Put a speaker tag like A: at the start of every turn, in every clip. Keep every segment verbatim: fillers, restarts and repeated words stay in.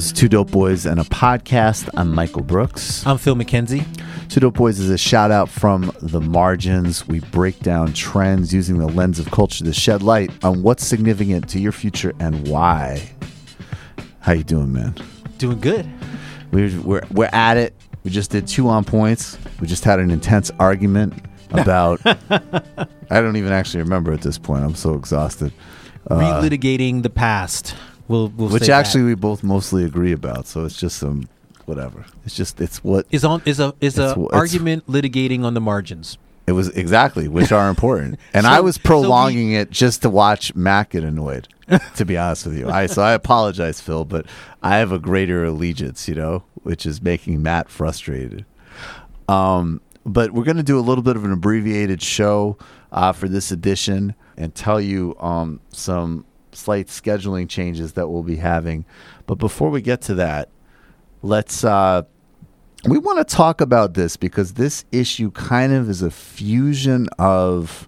A: This is Two Dope Boys and a podcast. I'm Michael Brooks.
B: I'm Phil McKenzie.
A: Two Dope Boys is a shout out from the margins. We break down trends using the lens of culture to shed light on what's significant to your future and why. How you doing, man?
B: Doing good.
A: We're, we're, we're at it. We just did two on points. We just had an intense argument about, I don't even actually remember at this point. I'm so exhausted. Uh,
B: Relitigating the past. We'll, we'll
A: which
B: say
A: actually
B: that.
A: we both mostly agree about. So it's just some, whatever. It's just, it's what.
B: is on is a is a
A: it's- it's-
B: argument litigating on the margins.
A: It was exactly, which are important. And
B: So-
A: I was
B: so
A: prolonging
B: we-
A: it just to watch Matt get annoyed, to be honest with you. I So I apologize, Phil, but I have a greater allegiance, you know, which is making Matt frustrated. Um, but we're going to do a little bit of an abbreviated show uh, for this edition and tell you um, some slight scheduling changes that we'll be having. But before we get to that, let's... Uh, We want to talk about this because this issue kind of is a fusion of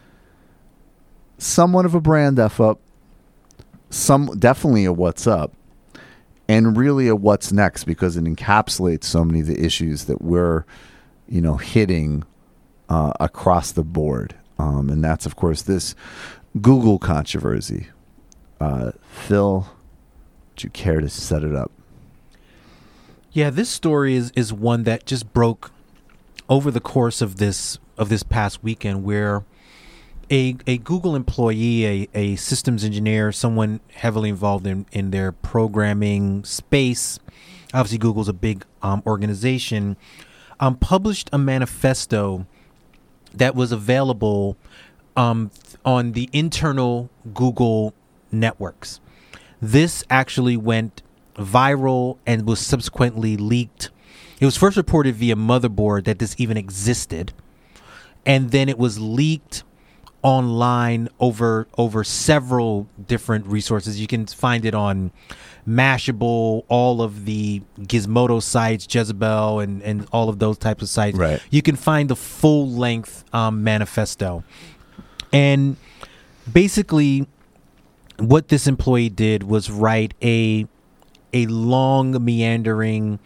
A: somewhat of a brand F up, some definitely a what's up, and really a what's next because it encapsulates so many of the issues that we're, you know, hitting uh, across the board. Um, and that's, of course, this Google controversy. Uh, Phil, would you care to set it up?
B: Yeah, this story is, is one that just broke over the course of this of this past weekend, where a a Google employee, a, a systems engineer, someone heavily involved in, in their programming space, obviously Google's a big um, organization, um, published a manifesto that was available um, on the internal Google networks. This actually went viral and was subsequently leaked. It was first reported via Motherboard that this even existed, and then it was leaked online over over several different resources. You can find it on Mashable, all of the Gizmodo sites, Jezebel, and and all of those types of sites.
A: Right.
B: You can find the full length um, manifesto, and basically what this employee did was write a a long meandering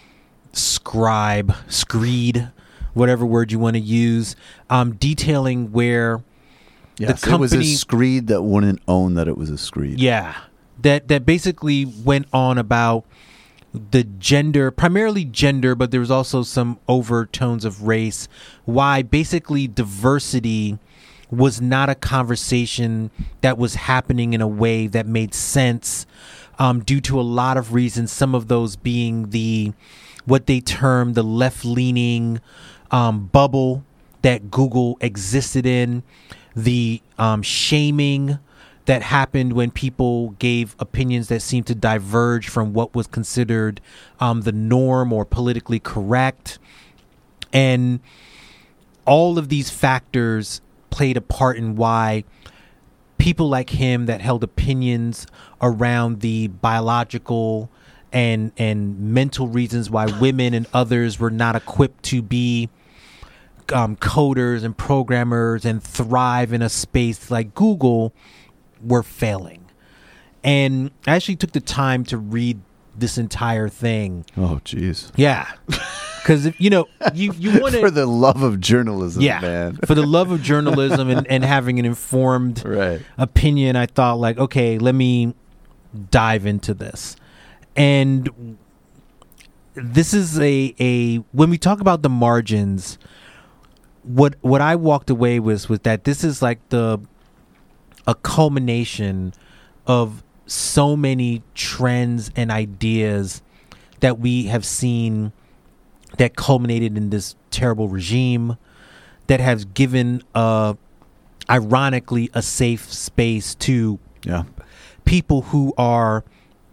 B: scribe, screed, whatever word you want to use, um, detailing where
A: Yes,
B: the company,
A: it was a screed that wouldn't own that it was a screed.
B: yeah, that that basically went on about the gender, primarily gender, but there was also some overtones of race. Why basically diversity was not a conversation that was happening in a way that made sense. Um, due to a lot of reasons, some of those being the what they term the left-leaning um, bubble that Google existed in, the um, shaming that happened when people gave opinions that seemed to diverge from what was considered um, the norm or politically correct, and all of these factors played a part in why people like him that held opinions around the biological and and mental reasons why women and others were not equipped to be um, coders and programmers and thrive in a space like Google were failing. And I actually took the time to read this entire thing.
A: Oh, jeez.
B: Yeah. Because, if you know, you, you want to...
A: For the love of journalism,
B: yeah,
A: man.
B: for the love of journalism and, and having an informed
A: Right.
B: opinion, I thought, like, okay, let me dive into this. And this is a, a when we talk about the margins, what what I walked away with was that this is like the a culmination of so many trends and ideas that we have seen that culminated in this terrible regime that has given, uh, ironically, a safe space to
A: Yeah.
B: people who are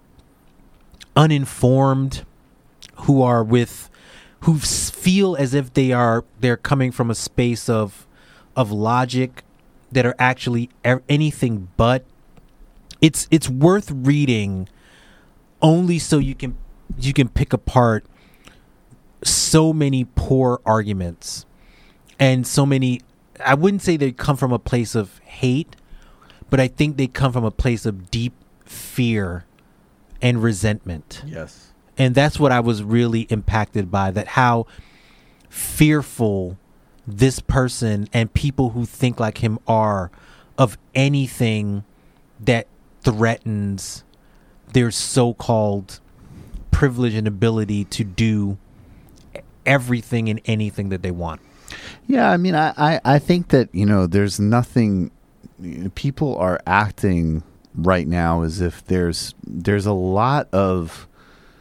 B: uninformed, who are with, who s- feel as if they are they're coming from a space of of logic that are actually er- anything but. It's it's worth reading, only so you can you can pick apart so many poor arguments and so many. I wouldn't say they come from a place of hate, but I think they come from a place of deep fear and resentment.
A: Yes.
B: And that's what I was really impacted by, that how fearful this person and people who think like him are of anything that threatens their so-called privilege and ability to do everything and anything that they want.
A: Yeah, I mean, I, I, I think that, you know, there's nothing, people are acting right now as if there's there's a lot of,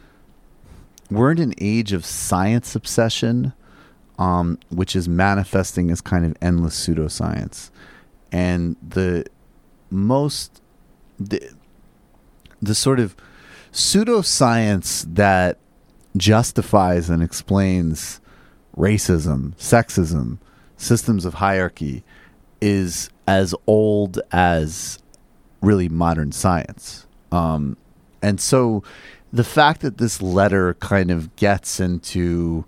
A: we're in an age of science obsession, um, which is manifesting as kind of endless pseudoscience. And the most, the, the sort of pseudoscience that justifies and explains racism, sexism, systems of hierarchy is as old as really modern science. Um, and so the fact that this letter kind of gets into,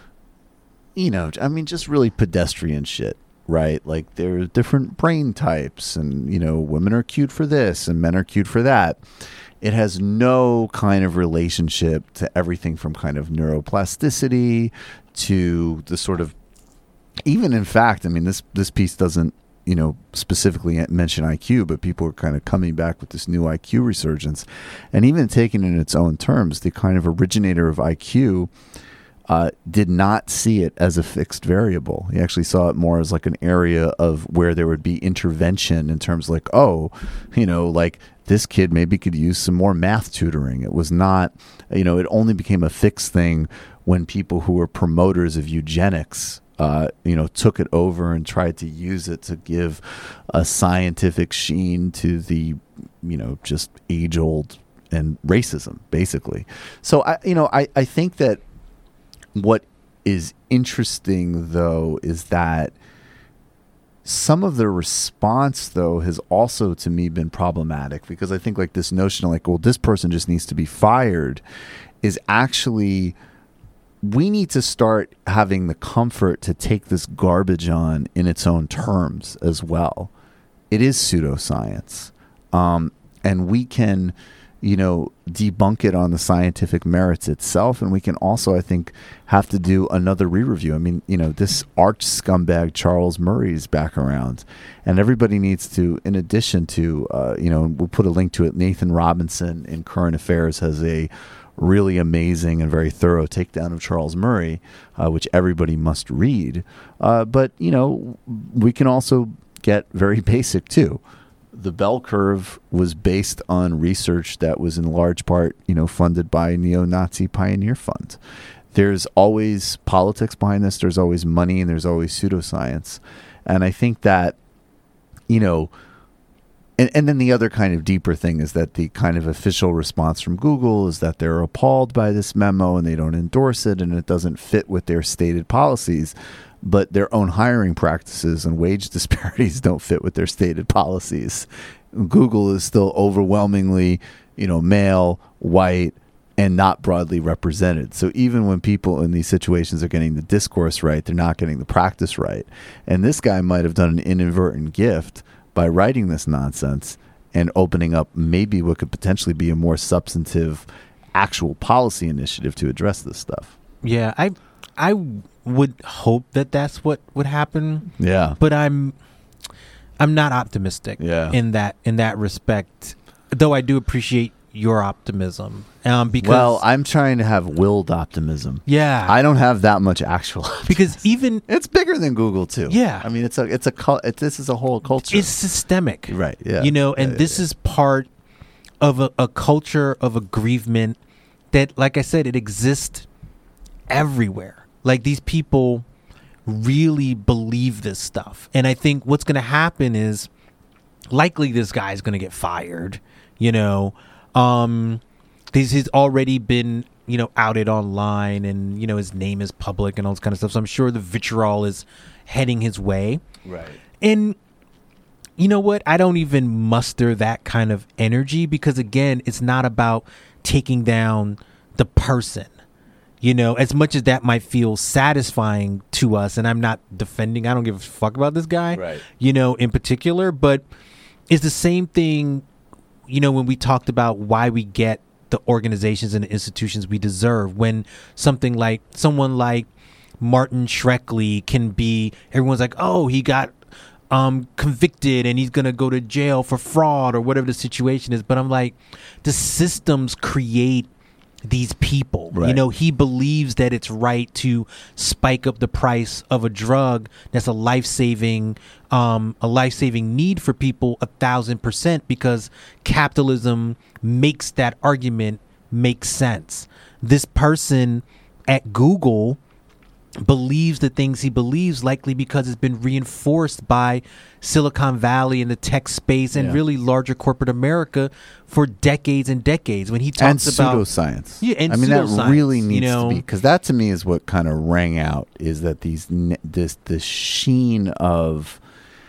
A: you know, I mean, just really pedestrian shit, right? Like there are different brain types and, you know, women are cute for this and men are cute for that. It has no kind of relationship to everything from kind of neuroplasticity to the sort of, even in fact, I mean, this, this piece doesn't, you know, specifically mention I Q, but people are kind of coming back with this new I Q resurgence. And even taken in its own terms, the kind of originator of I Q uh, did not see it as a fixed variable. He actually saw it more as like an area of where there would be intervention in terms like, oh, you know, like this kid maybe could use some more math tutoring. It was not, you know, it only became a fixed thing when people who were promoters of eugenics Uh, you know, took it over and tried to use it to give a scientific sheen to the, you know, just age old and racism, basically. So, I, you know, I, I think that what is interesting, though, is that some of the response, though, has also, to me, been problematic because I think like this notion of like, well, this person just needs to be fired is actually, we need to start having the comfort to take this garbage on in its own terms as well. It is pseudoscience. Um, and we can, you know, debunk it on the scientific merits itself. And we can also, I think, have to do another re-review. I mean, you know, this arch scumbag Charles Murray is back around. And everybody needs to, in addition to, uh, you know, we'll put a link to it, Nathan Robinson in Current Affairs has a really amazing and very thorough takedown of Charles Murray, uh, which everybody must read. Uh, but, you know, we can also get very basic, too. The bell curve was based on research that was in large part, you know, funded by Neo-Nazi Pioneer Fund. There's always politics behind this. There's always money and there's always pseudoscience. And I think that, you know, And, and then the other kind of deeper thing is that the kind of official response from Google is that they're appalled by this memo and they don't endorse it and it doesn't fit with their stated policies, but their own hiring practices and wage disparities don't fit with their stated policies. Google is still overwhelmingly, you know, male, white, and not broadly represented. So even when people in these situations are getting the discourse right, they're not getting the practice right. And this guy might have done an inadvertent gift by writing this nonsense and opening up maybe what could potentially be a more substantive actual policy initiative to address this stuff.
B: Yeah, I I would hope that that's what would happen.
A: Yeah.
B: But I'm I'm not optimistic
A: yeah.
B: in that in that respect, though I do appreciate your optimism. Um, because
A: well, I'm trying to have willed optimism.
B: Yeah,
A: I don't have that much actual optimism.
B: Because even
A: it's bigger than Google too.
B: Yeah,
A: I mean it's a it's a it, this is a whole culture.
B: It's systemic,
A: right? Yeah,
B: you know, and
A: yeah,
B: this
A: yeah.
B: is part of a, a culture of aggrievement that, like I said, it exists everywhere. Like these people really believe this stuff, and I think what's going to happen is likely this guy's going to get fired. You know. Um, This has already been, you know, outed online and, you know, his name is public and all this kind of stuff. So I'm sure the vitriol is heading his way.
A: Right.
B: And you know what? I don't even muster that kind of energy because, again, it's not about taking down the person, you know, as much as that might feel satisfying to us. And I'm not defending. I don't give a fuck about this guy,
A: right.
B: you know, in particular. But it's the same thing, you know, when we talked about why we get the organizations and the institutions we deserve. When something like someone like Martin Shkreli can be, everyone's like, oh, he got um, convicted and he's going to go to jail for fraud or whatever the situation is. But I'm like, the systems create these people.
A: Right.
B: You know, he believes that it's right to spike up the price of a drug that's a life-saving um a life-saving need for people a thousand percent because capitalism makes that argument make sense. This person at Google believes the things he believes, likely because it's been reinforced by Silicon Valley and the tech space and
A: Yeah.
B: really larger corporate America for decades and decades. When he
A: And
B: talks about
A: pseudoscience.
B: Yeah, and
A: I mean, that
B: pseudoscience,
A: really
B: you
A: needs
B: know.
A: to be, because that to me is what kind of rang out, is that these ne- this this sheen of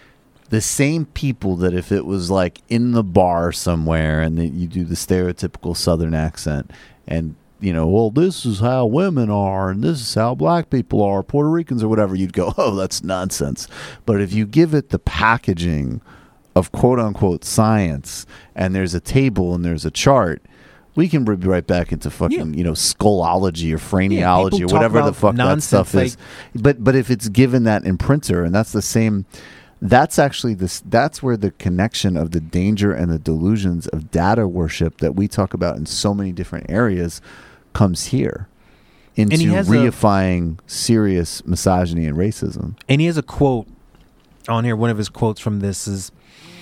A: the same people that if it was like in the bar somewhere and then you do the stereotypical Southern accent and, you know, well, this is how women are and this is how black people are, Puerto Ricans or whatever, you'd go, oh, that's nonsense. But if you give it the packaging of quote unquote science and there's a table and there's a chart, we can be right back into fucking,
B: Yeah.
A: you know, skullology or phraneology
B: people
A: or
B: talk
A: whatever the
B: about
A: fuck that
B: nonsense,
A: stuff is. But but if it's given that imprinter, and that's the same, that's actually this. That's where the connection of the danger and the delusions of data worship that we talk about in so many different areas comes here into
B: he has a-
A: reifying serious misogyny and racism.
B: And he has a quote on here. One of his quotes from this is,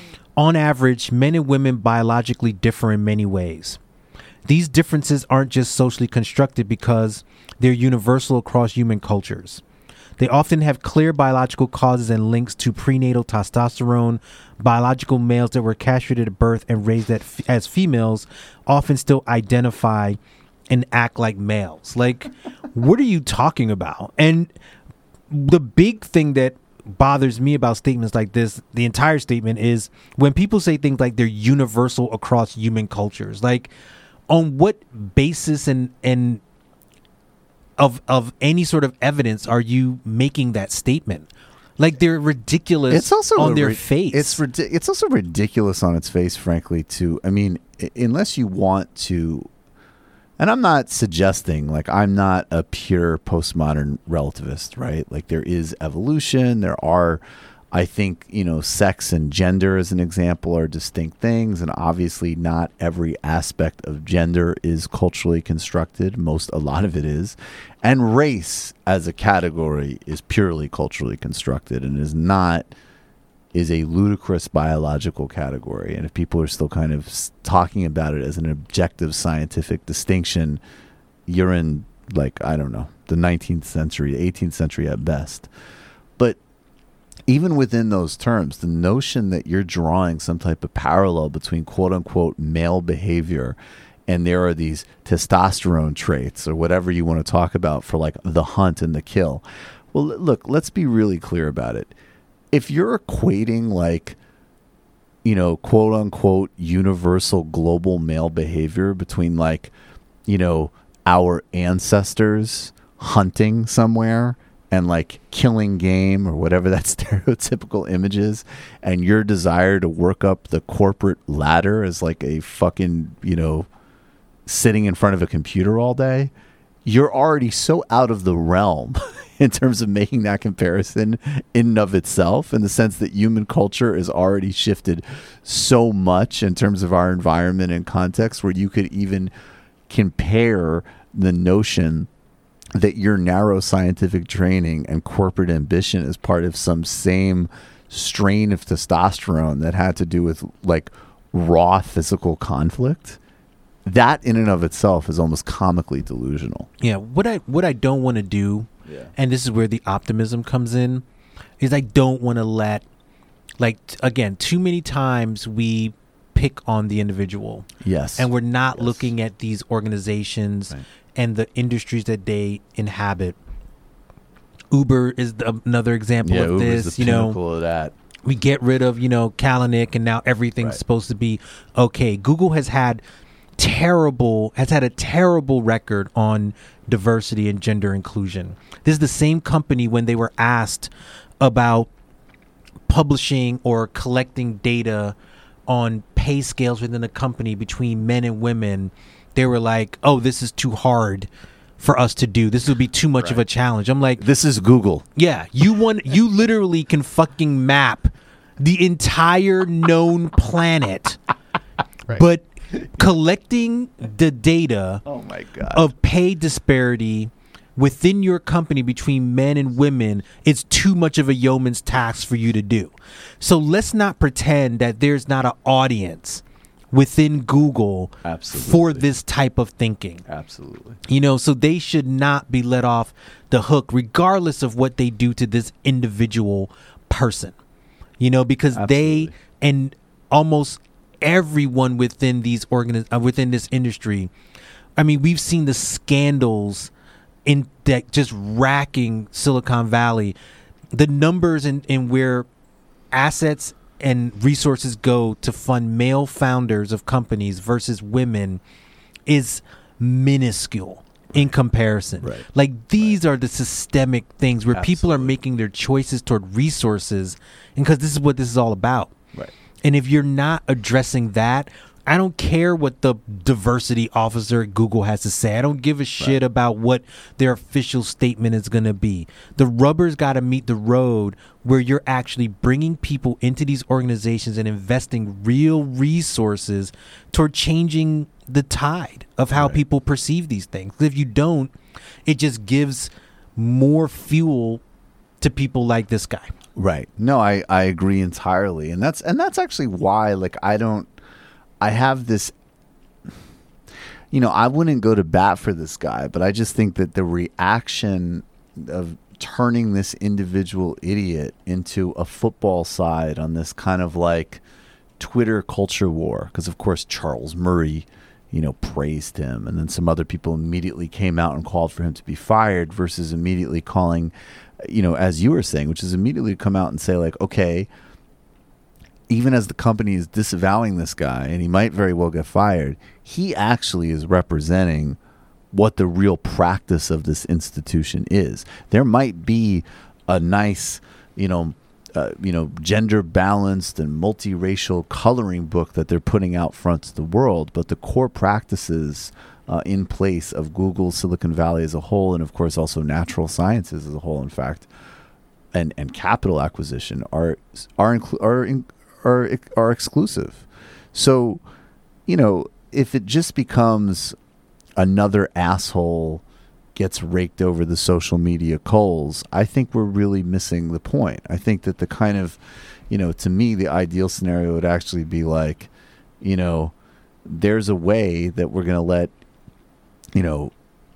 B: on average, men and women biologically differ in many ways. These differences aren't just socially constructed because they're universal across human cultures. They often have clear biological causes and links to prenatal testosterone. Biological males that were castrated at birth and raised at f- as females often still identify and act like males. Like, what are you talking about? And the big thing that bothers me about statements like this, the entire statement, is when people say things like they're universal across human cultures. Like, on what basis and and of of any sort of evidence are you making that statement? Like, they're ridiculous.
A: It's also
B: on
A: a
B: their
A: ri-
B: face.
A: It's ridi- it's also ridiculous on its face, frankly. Too. I mean, I- unless you want to, and I'm not suggesting, like, I'm not a pure postmodern relativist, right? Like, there is evolution. There are, I think, you know, sex and gender, as an example, are distinct things, and obviously not every aspect of gender is culturally constructed. Most, a lot of it is, and race as a category is purely culturally constructed and is not, is a ludicrous biological category. And if people are still kind of s- talking about it as an objective scientific distinction, you're in, like, I don't know, the nineteenth century, eighteenth century at best. But even within those terms, the notion that you're drawing some type of parallel between quote unquote male behavior and there are these testosterone traits or whatever you want to talk about for like the hunt and the kill. Well, l- look, let's be really clear about it. If you're equating like, you know, quote unquote universal global male behavior between like, you know, our ancestors hunting somewhere and like killing game or whatever that stereotypical image is, and your desire to work up the corporate ladder as like a fucking, you know, sitting in front of a computer all day, you're already so out of the realm in terms of making that comparison in and of itself, in the sense that human culture is already shifted so much in terms of our environment and context where you could even compare the notion that your narrow scientific training and corporate ambition is part of some same strain of testosterone that had to do with like raw physical conflict. That in and of itself is almost comically delusional.
B: Yeah, what I what I don't want to do,
A: Yeah.
B: and this is where the optimism comes in, is I don't want to let, like, t- again, too many times we pick on the individual,
A: Yes.
B: and we're not
A: Yes.
B: looking at these organizations
A: Right.
B: and the industries that they inhabit. Uber is the, another example
A: yeah,
B: of
A: Uber's
B: this.
A: the
B: You know,
A: pinnacle of that.
B: we get rid of, you know, Kalanick, and now everything's
A: Right.
B: supposed to be okay. Google has had terrible has had a terrible record on diversity and gender inclusion. This is the same company, when they were asked about publishing or collecting data on pay scales within the company between men and women, they were like, oh, this is too hard for us to do. This would be too much
A: Right.
B: of a challenge. I'm like,
A: This is Google.
B: yeah, you want you literally can fucking map the entire known planet,
C: Right.
B: but collecting the data
A: Oh my god.
B: of pay disparity within your company between men and women, it's too much of a yeoman's task for you to do. So let's not pretend that there's not an audience within Google
A: Absolutely.
B: for this type of thinking.
A: Absolutely.
B: You know, so they should not be let off the hook regardless of what they do to this individual person. You know, because
A: Absolutely.
B: they and almost everyone within these organi- uh, within this industry, I mean, we've seen the scandals in that just racking Silicon Valley, the numbers in, in where assets and resources go to fund male founders of companies versus women is minuscule in comparison.
A: Right.
B: Like these are the systemic things where people are
A: Absolutely.
B: making their choices toward resources, and because this is what this is all about.
A: Right.
B: And if you're not addressing that, I don't care what the diversity officer at Google has to say. I don't give a shit
A: Right.
B: about what their official statement is going to be. The rubber's got to meet the road where you're actually bringing people into these organizations and investing real resources toward changing the tide of how
A: Right.
B: people perceive these things. If you don't, it just gives more fuel to people like this guy.
A: Right. No, I, I agree entirely. And that's and that's actually why like I don't I have this you know, I wouldn't go to bat for this guy, but I just think that the reaction of turning this individual idiot into a football side on this kind of like Twitter culture war, because of course Charles Murray, you know, praised him, and then some other people immediately came out and called for him to be fired versus immediately calling, you know, as you were saying, which is immediately come out and say like, okay, even as the company is disavowing this guy and he might very well get fired, he actually is representing what the real practice of this institution is. There might be a nice, you know, uh, you know, gender balanced and multiracial coloring book that they're putting out front to the world, but the core practices uh, in place of Google, Silicon Valley as a whole, and of course also natural sciences as a whole, in fact, and and capital acquisition are are inclu- are in, are are exclusive. So, you know, if it just becomes another asshole gets raked over the social media coals, I think we're really missing the point. I think that the kind of, you know, to me, the ideal scenario would actually be like, you know, there's a way that we're going to let, you know,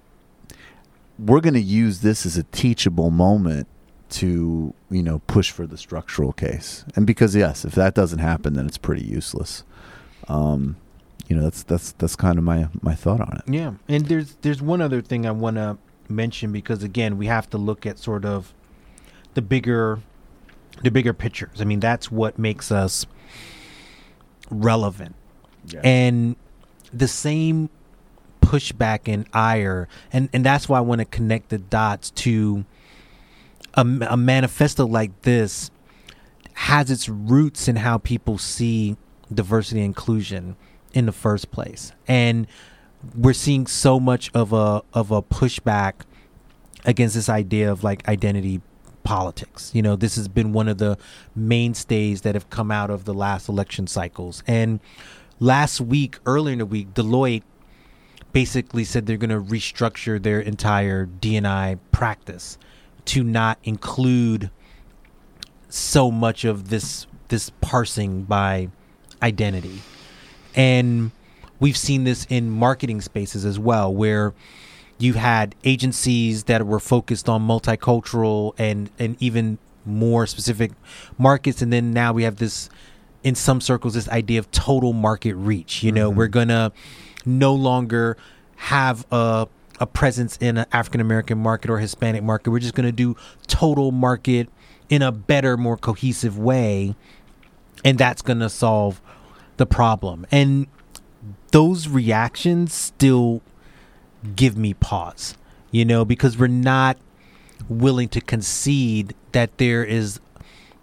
A: we're going to use this as a teachable moment to, you know, push for the structural case. And because, yes, if that doesn't happen, then it's pretty useless. Um, you know, that's that's that's kind of my my thought on it.
B: Yeah, and there's there's one other thing I want to mention, because again, we have to look at sort of the bigger the bigger pictures. I mean, that's what makes us relevant.
A: Yeah.
B: And the same pushback and ire, and and that's why I want to connect the dots to a, a manifesto like this has its roots in how people see diversity and inclusion in the first place. And we're seeing so much of a of a pushback against this idea of like identity politics. You know, this has been one of the mainstays that have come out of the last election cycles. And last week, earlier in the week, Deloitte basically said they're going to restructure their entire D and I practice to not include so much of this this parsing by identity. And we've seen this in marketing spaces as well, where you've had agencies that were focused on multicultural and, and even more specific markets. And then now we have this, in some circles, this idea of total market reach. You know,
A: Mm-hmm.
B: we're going to no longer have a, a presence in an African-American market or Hispanic market. We're just going to do total market in a better, more cohesive way. And that's going to solve the problem. And those reactions still give me pause, you know, because we're not willing to concede that there is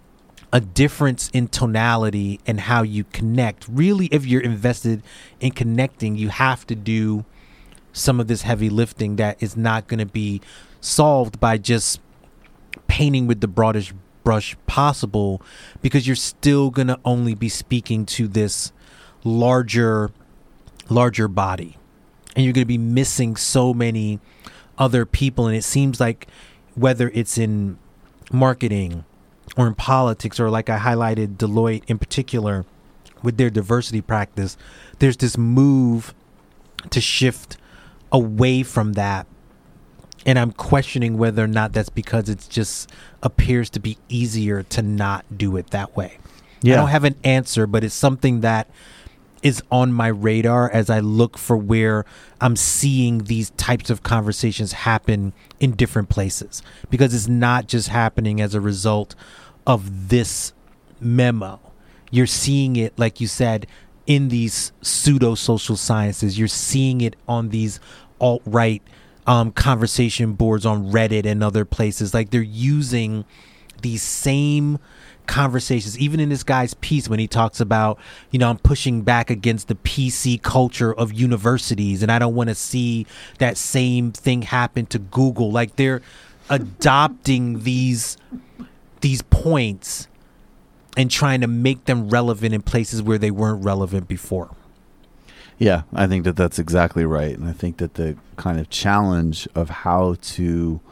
B: a difference in tonality and how you connect. Really, if you're invested in connecting, you have to do some of this heavy lifting that is not going to be solved by just painting with the broadest brush possible, because you're still going to only be speaking to this larger larger body, and you're going to be missing so many other people. And it seems like whether it's in marketing or in politics, or like I highlighted Deloitte in particular with their diversity practice, there's this move to shift away from that. And I'm questioning whether or not that's because it just appears to be easier to not do it that way. Yeah. I don't have an answer, but it's something that is on my radar as I look for where I'm seeing these types of conversations happen in different places, because it's not just happening as a result of this memo. You're seeing it, like you said, in these pseudo social sciences. You're seeing it on these alt-right um, conversation boards on Reddit and other places. Like, they're using these same conversations, even in this guy's piece when he talks about, you know, I'm pushing back against the P C culture of universities, and I don't want to see that same thing happen to Google. Like, they're adopting these these points and trying to make them relevant in places where they weren't relevant before.
A: Yeah, I think that that's exactly right. And I think that the kind of challenge of how to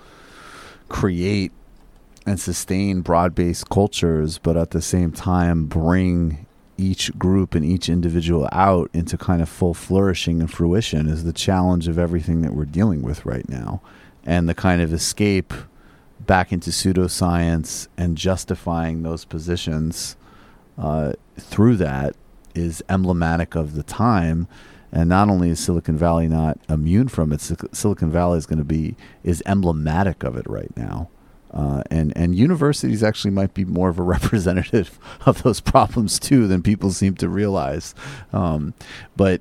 A: create and sustain broad-based cultures, but at the same time bring each group and each individual out into kind of full flourishing and fruition, is the challenge of everything that we're dealing with right now. And the kind of escape back into pseudoscience and justifying those positions uh, through that is emblematic of the time. And not only is Silicon Valley not immune from it, Silicon Valley is going to be is emblematic of it right now. Uh, and, and universities actually might be more of a representative of those problems too than people seem to realize. Um, but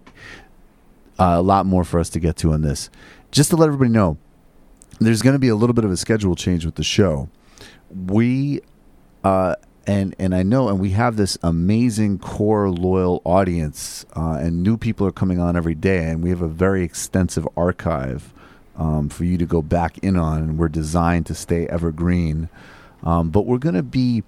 A: uh, a lot more for us to get to on this. Just to let everybody know, there's going to be a little bit of a schedule change with the show. We, uh, and and I know, and we have this amazing core loyal audience, uh, and new people are coming on every day, and we have a very extensive archive Um, for you to go back in on, and we're designed to stay evergreen. Um, but we're going to be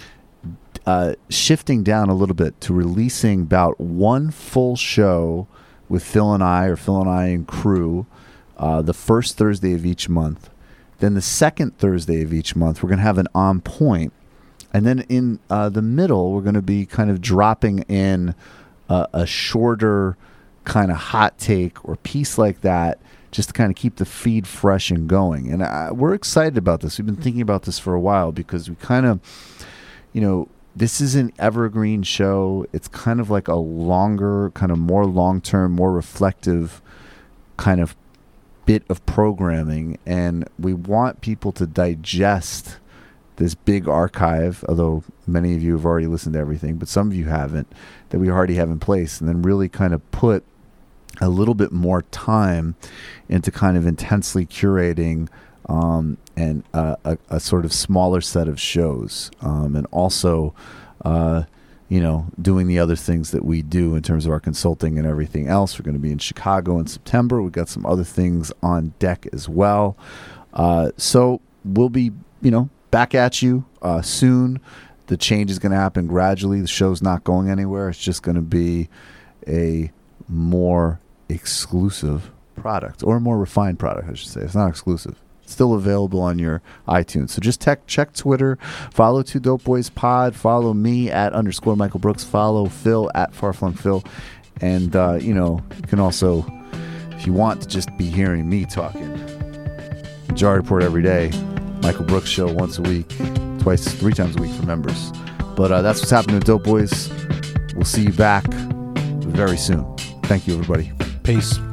A: uh, shifting down a little bit to releasing about one full show with Phil and I, or Phil and I and crew, uh, the first Thursday of each month. Then the second Thursday of each month, we're going to have an on point. And then in uh, the middle, we're going to be kind of dropping in a, a shorter kind of hot take or piece like that, just to kind of keep the feed fresh and going. And I, we're excited about this. We've been thinking about this for a while, because we kind of, you know, this is an evergreen show. It's kind of like a longer, kind of more long-term, more reflective kind of bit of programming. And we want people to digest this big archive, although many of you have already listened to everything, but some of you haven't, that we already have in place, and then really kind of put a little bit more time into kind of intensely curating um, and uh, a, a sort of smaller set of shows, um, and also, uh, you know, doing the other things that we do in terms of our consulting and everything else. We're going to be in Chicago in September. We've got some other things on deck as well. Uh, so we'll be, you know, back at you uh, soon. The change is going to happen gradually. The show's not going anywhere. It's just going to be a more exclusive product, or a more refined product, I should say. It's not exclusive. It's still available on your iTunes. So just tech, check Twitter, follow Two Dope Boys Pod, follow me at underscore Michael Brooks, follow Phil at Farflung Phil, and uh, you know, you can also, if you want to just be hearing me talking, Jar Report every day, Michael Brooks Show once a week, twice, three times a week for members. But uh, that's what's happening to Dope Boys. We'll see you back very soon. Thank you, everybody.
B: Peace.